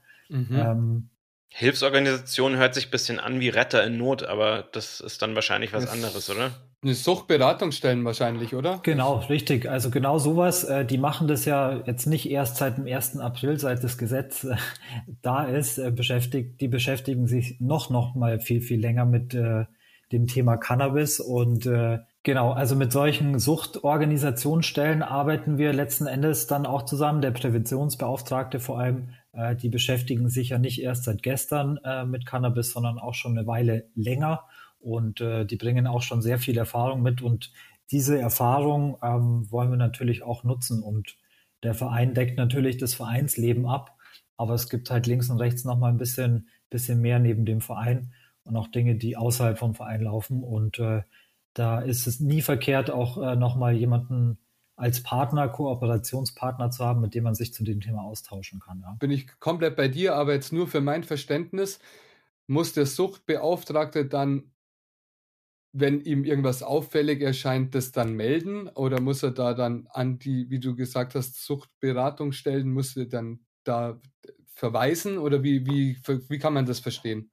Hilfsorganisation hört sich ein bisschen an wie Retter in Not, aber das ist dann wahrscheinlich was anderes, oder? Eine Suchtberatungsstellen wahrscheinlich, oder? Genau, richtig. Also genau sowas. Die machen das ja jetzt nicht erst seit dem 1. April, seit das Gesetz da ist, die beschäftigen sich noch mal viel, viel länger mit dem Thema Cannabis und genau, also mit solchen Suchtorganisationsstellen arbeiten wir letzten Endes dann auch zusammen, der Präventionsbeauftragte vor allem, die beschäftigen sich ja nicht erst seit gestern mit Cannabis, sondern auch schon eine Weile länger und die bringen auch schon sehr viel Erfahrung mit und diese Erfahrung wollen wir natürlich auch nutzen und der Verein deckt natürlich das Vereinsleben ab, aber es gibt halt links und rechts nochmal ein bisschen mehr neben dem Verein und auch Dinge, die außerhalb vom Verein laufen und da ist es nie verkehrt, auch nochmal jemanden als Partner, Kooperationspartner zu haben, mit dem man sich zu dem Thema austauschen kann. Ja. Bin ich komplett bei dir, aber jetzt nur für mein Verständnis, muss der Suchtbeauftragte dann wenn ihm irgendwas auffällig erscheint, das dann melden? Oder muss er da dann an die, wie du gesagt hast, Suchtberatungsstellen, muss er dann da verweisen? Oder wie kann man das verstehen?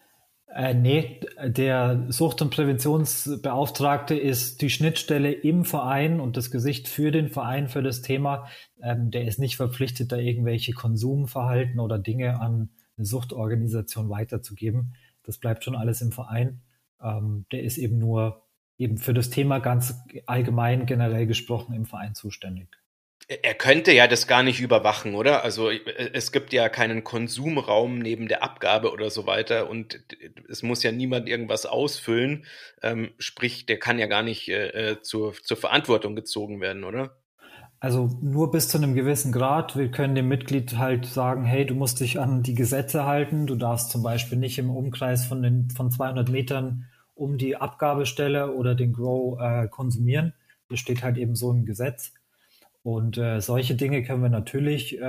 Nee, der Sucht- und Präventionsbeauftragte ist die Schnittstelle im Verein und das Gesicht für den Verein, für das Thema. Der ist nicht verpflichtet, da irgendwelche Konsumverhalten oder Dinge an eine Suchtorganisation weiterzugeben. Das bleibt schon alles im Verein. Der ist eben nur eben für das Thema ganz allgemein, generell gesprochen im Verein zuständig. Er könnte ja das gar nicht überwachen, oder? Also es gibt ja keinen Konsumraum neben der Abgabe oder so weiter und es muss ja niemand irgendwas ausfüllen. Sprich, der kann ja gar nicht zur Verantwortung gezogen werden, oder? Also nur bis zu einem gewissen Grad. Wir können dem Mitglied halt sagen, hey, du musst dich an die Gesetze halten. Du darfst zum Beispiel nicht im Umkreis von 200 Metern um die Abgabestelle oder den Grow konsumieren. Das steht halt eben so im Gesetz. Und solche Dinge können wir natürlich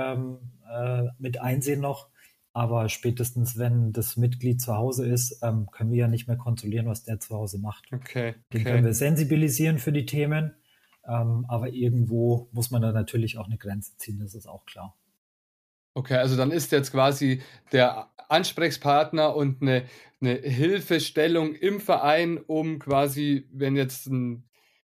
mit einsehen noch. Aber spätestens, wenn das Mitglied zu Hause ist, können wir ja nicht mehr kontrollieren, was der zu Hause macht. Okay. Den können wir sensibilisieren für die Themen. Aber irgendwo muss man da natürlich auch eine Grenze ziehen, das ist auch klar. Okay, also dann ist jetzt quasi der Ansprechpartner und eine Hilfestellung im Verein, um quasi, wenn jetzt ein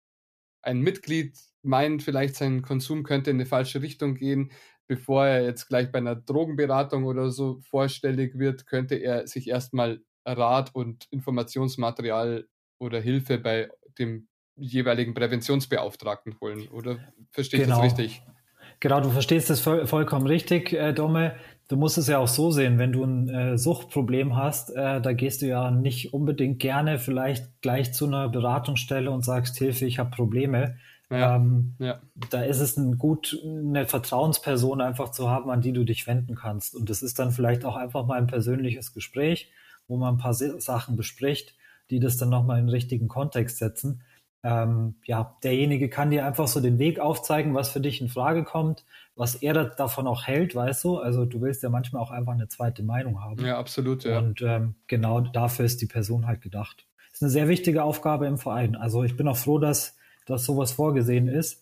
Mitglied meint, vielleicht sein Konsum könnte in eine falsche Richtung gehen, bevor er jetzt gleich bei einer Drogenberatung oder so vorstellig wird, könnte er sich erstmal Rat und Informationsmaterial oder Hilfe bei dem jeweiligen Präventionsbeauftragten holen, oder verstehe ich das richtig? Genau, du verstehst das vollkommen richtig, Domme. Du musst es ja auch so sehen, wenn du ein Suchtproblem hast, da gehst du ja nicht unbedingt gerne vielleicht gleich zu einer Beratungsstelle und sagst, Hilfe, ich habe Probleme. Ja. Da ist es eine Vertrauensperson einfach zu haben, an die du dich wenden kannst. Und das ist dann vielleicht auch einfach mal ein persönliches Gespräch, wo man ein paar Sachen bespricht, die das dann nochmal in den richtigen Kontext setzen. Derjenige kann dir einfach so den Weg aufzeigen, was für dich in Frage kommt, was er davon auch hält, weißt du? Also du willst ja manchmal auch einfach eine zweite Meinung haben. Ja, absolut, ja. Und genau dafür ist die Person halt gedacht. Ist eine sehr wichtige Aufgabe im Verein. Also ich bin auch froh, dass sowas vorgesehen ist.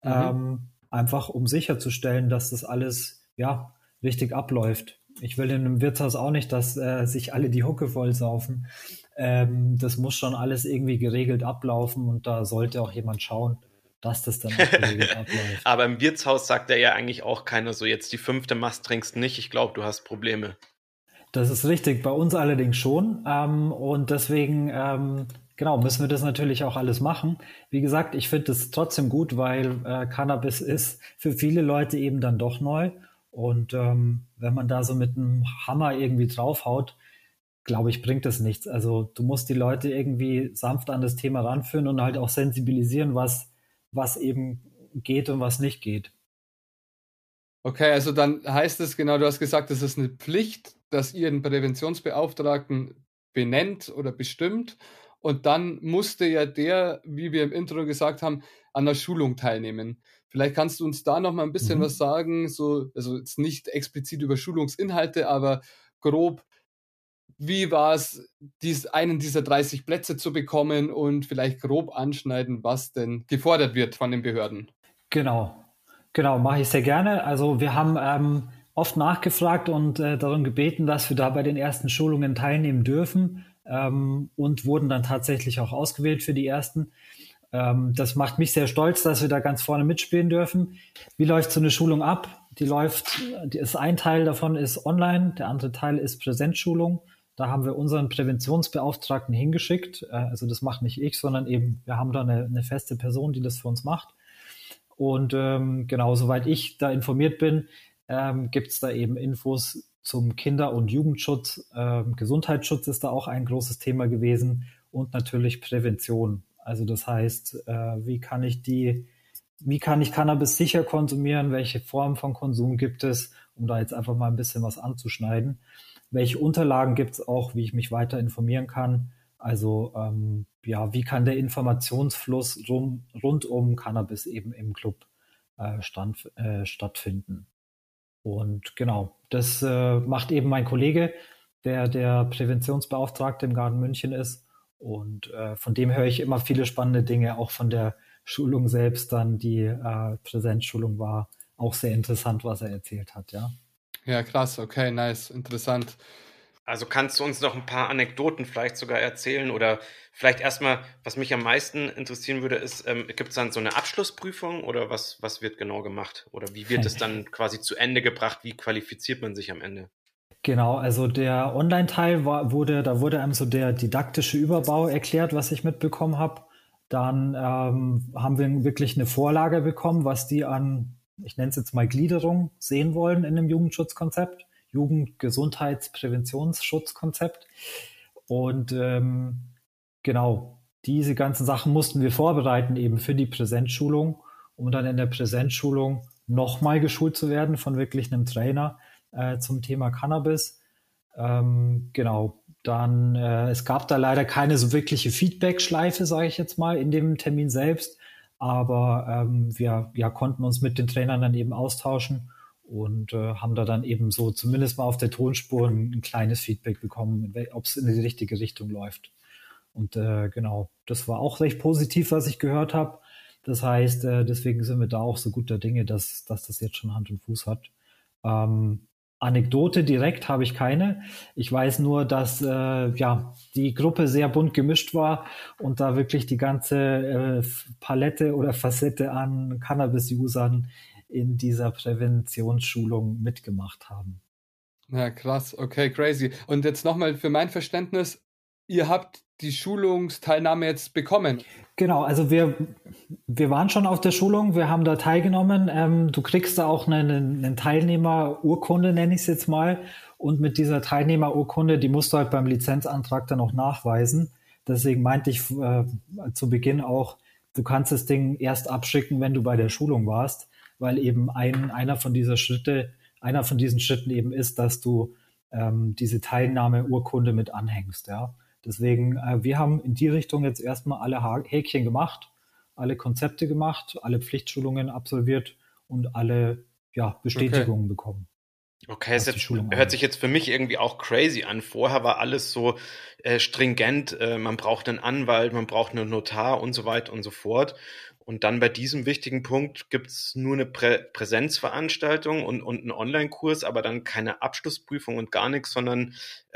Einfach um sicherzustellen, dass das alles richtig abläuft. Ich will in einem Wirtshaus auch nicht, dass sich alle die Hucke voll saufen. Das muss schon alles irgendwie geregelt ablaufen und da sollte auch jemand schauen, dass das dann auch geregelt abläuft. Aber im Wirtshaus sagt er ja eigentlich auch keiner so, jetzt die 5. Mast trinkst nicht, ich glaube, du hast Probleme. Das ist richtig, bei uns allerdings schon. Und deswegen müssen wir das natürlich auch alles machen. Wie gesagt, ich finde es trotzdem gut, weil Cannabis ist für viele Leute eben dann doch neu. Und wenn man da so mit einem Hammer irgendwie draufhaut, glaube ich, bringt das nichts. Also du musst die Leute irgendwie sanft an das Thema ranführen und halt auch sensibilisieren, was eben geht und was nicht geht. Okay, also dann heißt es genau, du hast gesagt, es ist eine Pflicht, dass ihr einen Präventionsbeauftragten benennt oder bestimmt. Und dann musste ja der, wie wir im Intro gesagt haben, an der Schulung teilnehmen. Vielleicht kannst du uns da noch mal ein bisschen was sagen, also jetzt nicht explizit über Schulungsinhalte, aber grob, wie war es, einen dieser 30 Plätze zu bekommen und vielleicht grob anschneiden, was denn gefordert wird von den Behörden? Genau, mache ich sehr gerne. Also wir haben oft nachgefragt und darum gebeten, dass wir da bei den ersten Schulungen teilnehmen dürfen und wurden dann tatsächlich auch ausgewählt für die ersten. Das macht mich sehr stolz, dass wir da ganz vorne mitspielen dürfen. Wie läuft so eine Schulung ab? Ein Teil davon ist online, der andere Teil ist Präsenzschulung. Da haben wir unseren Präventionsbeauftragten hingeschickt. Also das macht nicht ich, sondern eben, wir haben da eine feste Person, die das für uns macht. Und soweit ich da informiert bin, gibt es da eben Infos zum Kinder- und Jugendschutz. Gesundheitsschutz ist da auch ein großes Thema gewesen und natürlich Prävention. Also das heißt, wie kann ich Cannabis sicher konsumieren? Welche Formen von Konsum gibt es? Um da jetzt einfach mal ein bisschen was anzuschneiden. Welche Unterlagen gibt es auch, wie ich mich weiter informieren kann? Also wie kann der Informationsfluss rund um Cannabis eben im Club stattfinden? Und genau, das macht eben mein Kollege, der Präventionsbeauftragte im Garten München ist. Und von dem höre ich immer viele spannende Dinge, auch von der Schulung selbst dann. Die Präsenzschulung war auch sehr interessant, was er erzählt hat, ja. Ja, krass, okay, nice, interessant. Also kannst du uns noch ein paar Anekdoten vielleicht sogar erzählen oder vielleicht erstmal, was mich am meisten interessieren würde, ist, gibt es dann so eine Abschlussprüfung oder was wird genau gemacht? Oder wie wird es dann quasi zu Ende gebracht? Wie qualifiziert man sich am Ende? Genau, also der Online-Teil da wurde einem so der didaktische Überbau erklärt, was ich mitbekommen habe. Dann haben wir wirklich eine Vorlage bekommen, was die an, ich nenne es jetzt mal Gliederung, sehen wollen in einem Jugendschutzkonzept, Jugendgesundheitspräventionsschutzkonzept. Und genau, diese ganzen Sachen mussten wir vorbereiten eben für die Präsenzschulung, um dann in der Präsenzschulung nochmal geschult zu werden von wirklich einem Trainer zum Thema Cannabis. Genau, dann es gab da leider keine so wirkliche Feedback-Schleife, sage ich jetzt mal, in dem Termin selbst, aber wir konnten uns mit den Trainern dann eben austauschen und haben da dann eben so zumindest mal auf der Tonspur ein kleines Feedback bekommen, ob es in die richtige Richtung läuft. Und genau, das war auch recht positiv, was ich gehört habe. Das heißt, deswegen sind wir da auch so guter Dinge, dass das jetzt schon Hand und Fuß hat. Anekdote direkt habe ich keine. Ich weiß nur, dass die Gruppe sehr bunt gemischt war und da wirklich die ganze Palette oder Facette an Cannabis-Usern in dieser Präventionsschulung mitgemacht haben. Ja, krass, okay, crazy. Und jetzt nochmal für mein Verständnis, ihr habt die Schulungsteilnahme jetzt bekommen. Genau, also wir waren schon auf der Schulung, wir haben da teilgenommen. Du kriegst da auch eine Teilnehmerurkunde, nenne ich es jetzt mal. Und mit dieser Teilnehmerurkunde, die musst du halt beim Lizenzantrag dann auch nachweisen. Deswegen meinte ich zu Beginn auch, du kannst das Ding erst abschicken, wenn du bei der Schulung warst, weil eben einer von diesen Schritten eben ist, dass du diese Teilnahmeurkunde mit anhängst, ja. Deswegen, wir haben in die Richtung jetzt erstmal alle Häkchen gemacht, alle Konzepte gemacht, alle Pflichtschulungen absolviert und alle Bestätigungen bekommen. Okay, es hört sich jetzt für mich irgendwie auch crazy an. Vorher war alles so stringent, man braucht einen Anwalt, man braucht einen Notar und so weiter und so fort. Und dann bei diesem wichtigen Punkt gibt's nur eine Präsenzveranstaltung und einen Online-Kurs, aber dann keine Abschlussprüfung und gar nichts, sondern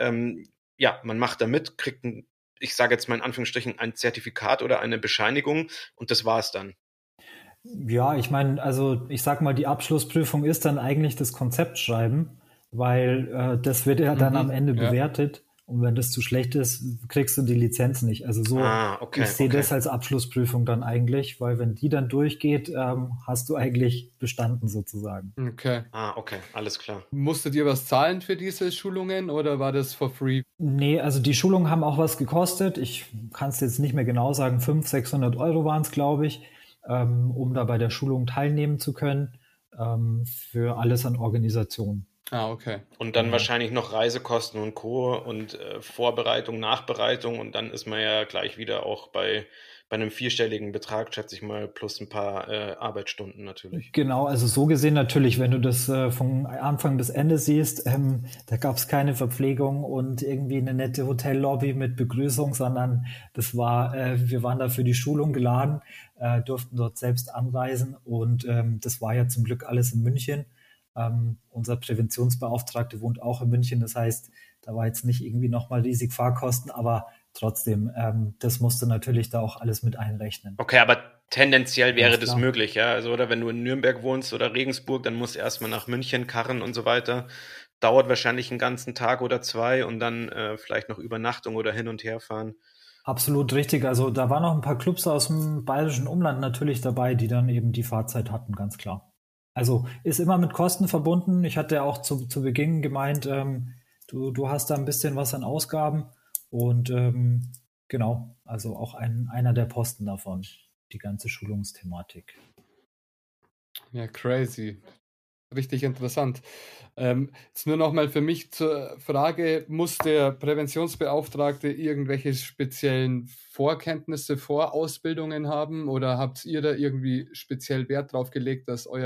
man macht da mit, kriegt ich sage jetzt mal in Anführungsstrichen, ein Zertifikat oder eine Bescheinigung und das war's dann. Ja, ich meine, also ich sag mal, die Abschlussprüfung ist dann eigentlich das Konzeptschreiben, weil das wird ja dann am Ende bewertet. Und wenn das zu schlecht ist, kriegst du die Lizenz nicht. Also so, ich sehe das als Abschlussprüfung dann eigentlich, weil wenn die dann durchgeht, hast du eigentlich bestanden sozusagen. Okay. Okay, alles klar. Musstet ihr was zahlen für diese Schulungen oder war das for free? Nee, also die Schulungen haben auch was gekostet. Ich kann es jetzt nicht mehr genau sagen, 500, 600 Euro waren es, glaube ich, um da bei der Schulung teilnehmen zu können, für alles an Organisation. Okay. Und dann wahrscheinlich noch Reisekosten und Co. und Vorbereitung, Nachbereitung und dann ist man ja gleich wieder auch bei einem 4-stelligen Betrag, schätze ich mal, plus ein paar Arbeitsstunden natürlich. Genau, also so gesehen natürlich, wenn du das von Anfang bis Ende siehst, da gab es keine Verpflegung und irgendwie eine nette Hotellobby mit Begrüßung, sondern das war, wir waren da für die Schulung geladen, durften dort selbst anreisen und das war ja zum Glück alles in München. Unser Präventionsbeauftragte wohnt auch in München, das heißt, da war jetzt nicht irgendwie nochmal riesig Fahrkosten, aber trotzdem, das musst du natürlich da auch alles mit einrechnen. Okay, aber tendenziell wäre das möglich, ja? Also, oder wenn du in Nürnberg wohnst oder Regensburg, dann musst du erstmal nach München karren und so weiter. Dauert wahrscheinlich einen ganzen Tag oder 2 und dann vielleicht noch Übernachtung oder hin und her fahren. Absolut richtig. Also da waren noch ein paar Clubs aus dem bayerischen Umland natürlich dabei, die dann eben die Fahrzeit hatten, ganz klar. Also ist immer mit Kosten verbunden. Ich hatte ja auch zu Beginn gemeint, du hast da ein bisschen was an Ausgaben und genau, also auch einer der Posten davon, die ganze Schulungsthematik. Ja, crazy. Richtig interessant. Jetzt nur noch mal für mich zur Frage, muss der Präventionsbeauftragte irgendwelche speziellen Vorkenntnisse, Vorausbildungen haben oder habt ihr da irgendwie speziell Wert drauf gelegt, dass euer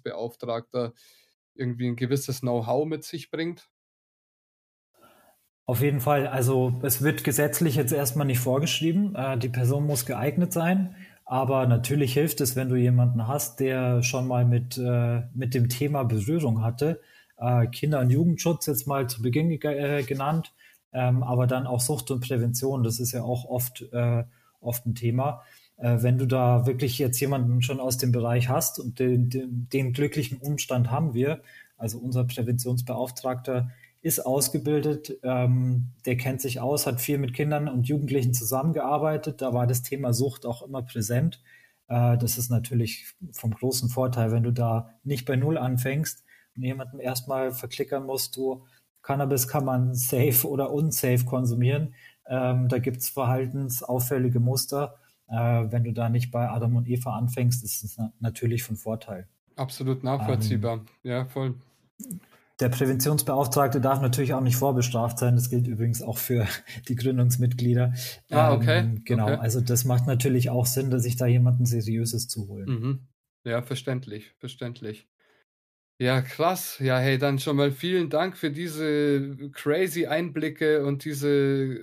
Präventionsbeauftragter irgendwie ein gewisses Know-how mit sich bringt? Auf jeden Fall. Also es wird gesetzlich jetzt erstmal nicht vorgeschrieben. Die Person muss geeignet sein. Aber natürlich hilft es, wenn du jemanden hast, der schon mal mit dem Thema Berührung hatte. Kinder- und Jugendschutz jetzt mal zu Beginn genannt, aber dann auch Sucht und Prävention, das ist ja auch oft ein Thema. Wenn du da wirklich jetzt jemanden schon aus dem Bereich hast und den glücklichen Umstand haben wir, also unser Präventionsbeauftragter ist ausgebildet, der kennt sich aus, hat viel mit Kindern und Jugendlichen zusammengearbeitet, da war das Thema Sucht auch immer präsent. Das ist natürlich vom großen Vorteil, wenn du da nicht bei Null anfängst und jemanden erstmal verklickern musst, du, Cannabis kann man safe oder unsafe konsumieren. Da gibt's verhaltensauffällige Muster. Wenn du da nicht bei Adam und Eva anfängst, ist es natürlich von Vorteil. Absolut nachvollziehbar. Ja, voll. Der Präventionsbeauftragte darf natürlich auch nicht vorbestraft sein. Das gilt übrigens auch für die Gründungsmitglieder. Okay. Genau, okay. Also das macht natürlich auch Sinn, sich da jemanden Seriöses zu holen. Mhm. Ja, verständlich. Ja, krass. Ja, hey, dann schon mal vielen Dank für diese crazy Einblicke und diese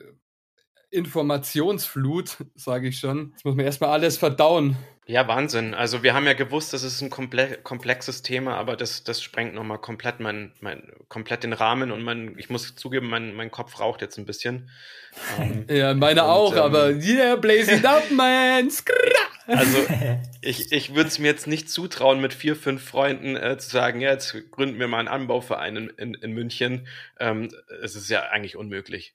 Informationsflut, sage ich schon. Jetzt muss man erstmal alles verdauen. Ja, Wahnsinn. Also wir haben ja gewusst, das ist ein komplexes Thema, aber das sprengt nochmal komplett komplett den Rahmen und ich muss zugeben, mein Kopf raucht jetzt ein bisschen. Ja, meine auch, aber yeah, blaze it up, man! Also ich würde es mir jetzt nicht zutrauen, mit 4, 5 Freunden zu sagen, ja, jetzt gründen wir mal einen Anbauverein in München. Es ist ja eigentlich unmöglich.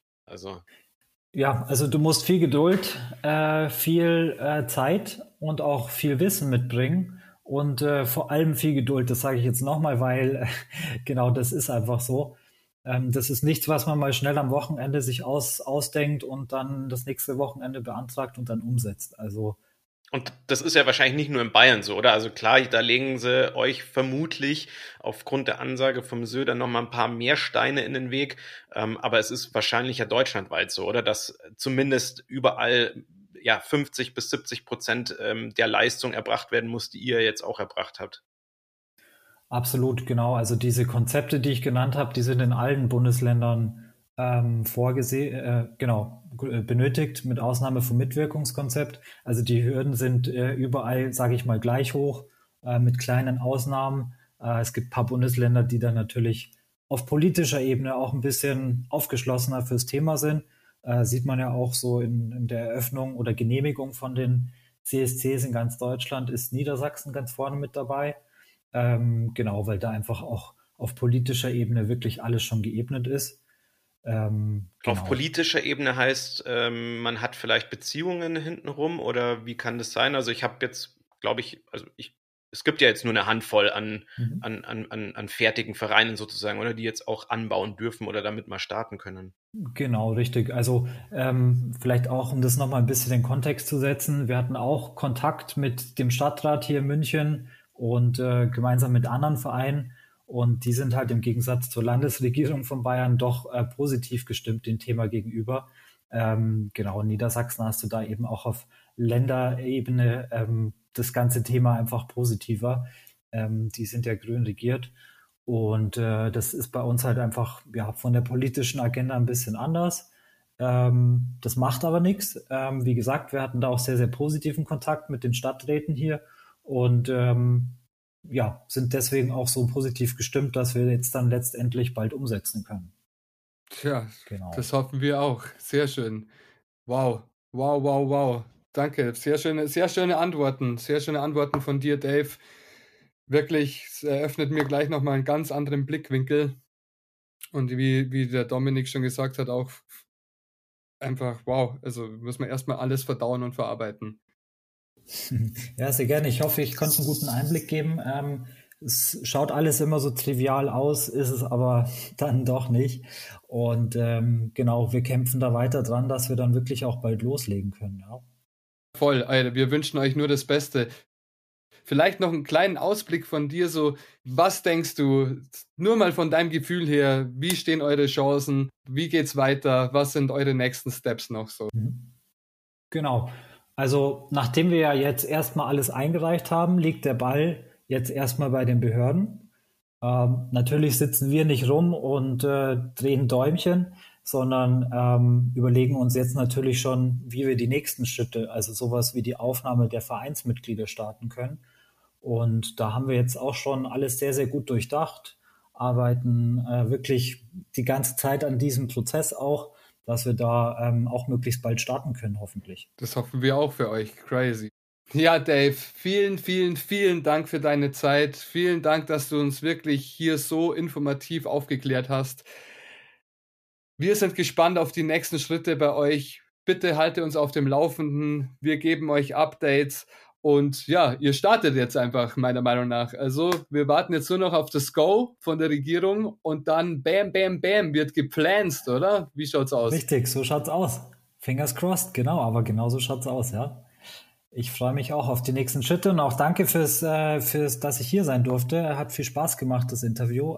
Ja, also du musst viel Geduld, viel Zeit und auch viel Wissen mitbringen und vor allem viel Geduld, das sage ich jetzt nochmal, weil genau das ist einfach so. Das ist nichts, was man mal schnell am Wochenende sich ausdenkt und dann das nächste Wochenende beantragt und dann umsetzt. Und das ist ja wahrscheinlich nicht nur in Bayern so, oder? Also klar, da legen sie euch vermutlich aufgrund der Ansage vom Söder noch mal ein paar mehr Steine in den Weg. Aber es ist wahrscheinlich ja deutschlandweit so, oder? Dass zumindest überall 50-70% der Leistung erbracht werden muss, die ihr jetzt auch erbracht habt. Absolut, genau. Also diese Konzepte, die ich genannt habe, die sind in allen Bundesländern vorgesehen, benötigt, mit Ausnahme vom Mitwirkungskonzept. Also die Hürden sind überall, sage ich mal, gleich hoch, mit kleinen Ausnahmen. Es gibt ein paar Bundesländer, die dann natürlich auf politischer Ebene auch ein bisschen aufgeschlossener fürs Thema sind. Sieht man ja auch so in der Eröffnung oder Genehmigung von den CSCs in ganz Deutschland ist Niedersachsen ganz vorne mit dabei. Weil da einfach auch auf politischer Ebene wirklich alles schon geebnet ist. Auf politischer Ebene heißt, man hat vielleicht Beziehungen hintenrum oder wie kann das sein? Also ich habe jetzt, glaube ich, es gibt ja jetzt nur eine Handvoll an fertigen Vereinen sozusagen, oder die jetzt auch anbauen dürfen oder damit mal starten können. Genau, richtig. Also vielleicht auch, um das nochmal ein bisschen in den Kontext zu setzen, wir hatten auch Kontakt mit dem Stadtrat hier in München und gemeinsam mit anderen Vereinen. Und die sind halt im Gegensatz zur Landesregierung von Bayern doch positiv gestimmt dem Thema gegenüber. In Niedersachsen hast du da eben auch auf Länderebene das ganze Thema einfach positiver. Die sind ja grün regiert. Und das ist bei uns halt einfach von der politischen Agenda ein bisschen anders. Das macht aber nichts. Wie gesagt, wir hatten da auch sehr, sehr positiven Kontakt mit den Stadträten hier und sind deswegen auch so positiv gestimmt, dass wir jetzt dann letztendlich bald umsetzen können. Tja, genau. Das hoffen wir auch. Sehr schön. Wow. Danke. Sehr schöne Antworten. Sehr schöne Antworten von dir, Dave. Wirklich, es eröffnet mir gleich nochmal einen ganz anderen Blickwinkel. Und wie der Dominik schon gesagt hat, auch einfach wow. Also muss man erstmal alles verdauen und verarbeiten. Ja, sehr gerne. Ich hoffe, ich konnte einen guten Einblick geben. Es schaut alles immer so trivial aus, ist es aber dann doch nicht. Und wir kämpfen da weiter dran, dass wir dann wirklich auch bald loslegen können. Ja. Voll, Alter, wir wünschen euch nur das Beste. Vielleicht noch einen kleinen Ausblick von dir, so, was denkst du, nur mal von deinem Gefühl her, wie stehen eure Chancen, wie geht's weiter, was sind eure nächsten Steps noch so? Genau. Also nachdem wir ja jetzt erstmal alles eingereicht haben, liegt der Ball jetzt erstmal bei den Behörden. Natürlich sitzen wir nicht rum und drehen Däumchen. sondern überlegen uns jetzt natürlich schon, wie wir die nächsten Schritte, also sowas wie die Aufnahme der Vereinsmitglieder starten können. Und da haben wir jetzt auch schon alles sehr, sehr gut durchdacht, arbeiten wirklich die ganze Zeit an diesem Prozess auch, dass wir da auch möglichst bald starten können, hoffentlich. Das hoffen wir auch für euch. Crazy. Ja, Dave, vielen, vielen, vielen Dank für deine Zeit. Vielen Dank, dass du uns wirklich hier so informativ aufgeklärt hast. Wir sind gespannt auf die nächsten Schritte bei euch. Bitte halte uns auf dem Laufenden. Wir geben euch Updates. Und ja, ihr startet jetzt einfach, meiner Meinung nach. Also wir warten jetzt nur noch auf das Go von der Regierung und dann bam, bam, bam, wird geplant, oder? Wie schaut's aus? Richtig, so schaut's aus. Fingers crossed, genau, aber genau so schaut's aus, ja. Ich freue mich auch auf die nächsten Schritte und auch danke fürs, dass ich hier sein durfte. Hat viel Spaß gemacht, das Interview.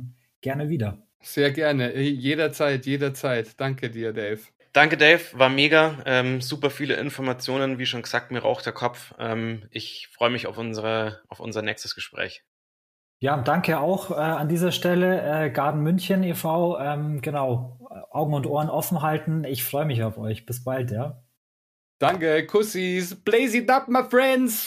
Gerne wieder. Sehr gerne, jederzeit. Danke dir, Dave. Danke, Dave, war mega. Super viele Informationen, wie schon gesagt, mir raucht der Kopf. Ich freue mich auf unser nächstes Gespräch. Ja, danke auch an dieser Stelle. Garden München e.V., genau, Augen und Ohren offen halten. Ich freue mich auf euch. Bis bald, ja. Danke, Kussis. Blaze it up, my friends.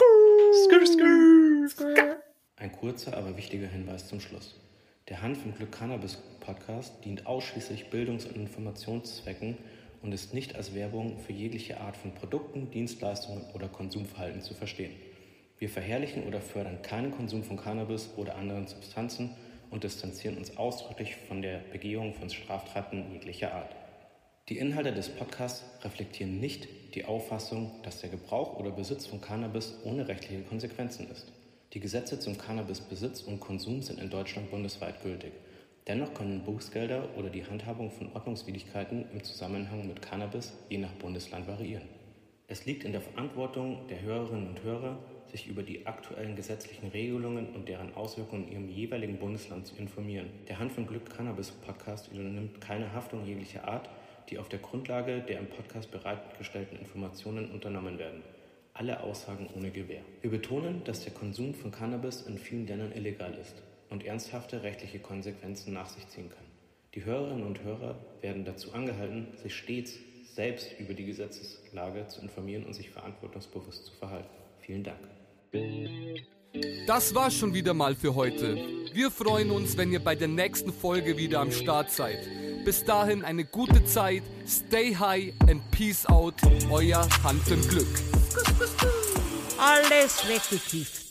Skrr, skrr, skrr. Ein kurzer, aber wichtiger Hinweis zum Schluss. Der Hanf im Glück Cannabis Podcast dient ausschließlich Bildungs- und Informationszwecken und ist nicht als Werbung für jegliche Art von Produkten, Dienstleistungen oder Konsumverhalten zu verstehen. Wir verherrlichen oder fördern keinen Konsum von Cannabis oder anderen Substanzen und distanzieren uns ausdrücklich von der Begehung von Straftaten jeglicher Art. Die Inhalte des Podcasts reflektieren nicht die Auffassung, dass der Gebrauch oder Besitz von Cannabis ohne rechtliche Konsequenzen ist. Die Gesetze zum Cannabisbesitz und Konsum sind in Deutschland bundesweit gültig. Dennoch können Bußgelder oder die Handhabung von Ordnungswidrigkeiten im Zusammenhang mit Cannabis je nach Bundesland variieren. Es liegt in der Verantwortung der Hörerinnen und Hörer, sich über die aktuellen gesetzlichen Regelungen und deren Auswirkungen in ihrem jeweiligen Bundesland zu informieren. Der Hanf im Glück Cannabis Podcast übernimmt keine Haftung jeglicher Art, die auf der Grundlage der im Podcast bereitgestellten Informationen unternommen werden. Alle Aussagen ohne Gewähr. Wir betonen, dass der Konsum von Cannabis in vielen Ländern illegal ist und ernsthafte rechtliche Konsequenzen nach sich ziehen kann. Die Hörerinnen und Hörer werden dazu angehalten, sich stets selbst über die Gesetzeslage zu informieren und sich verantwortungsbewusst zu verhalten. Vielen Dank. Das war's schon wieder mal für heute. Wir freuen uns, wenn ihr bei der nächsten Folge wieder am Start seid. Bis dahin eine gute Zeit, stay high and peace out, euer Hanf im Glück. Alles weggekieft.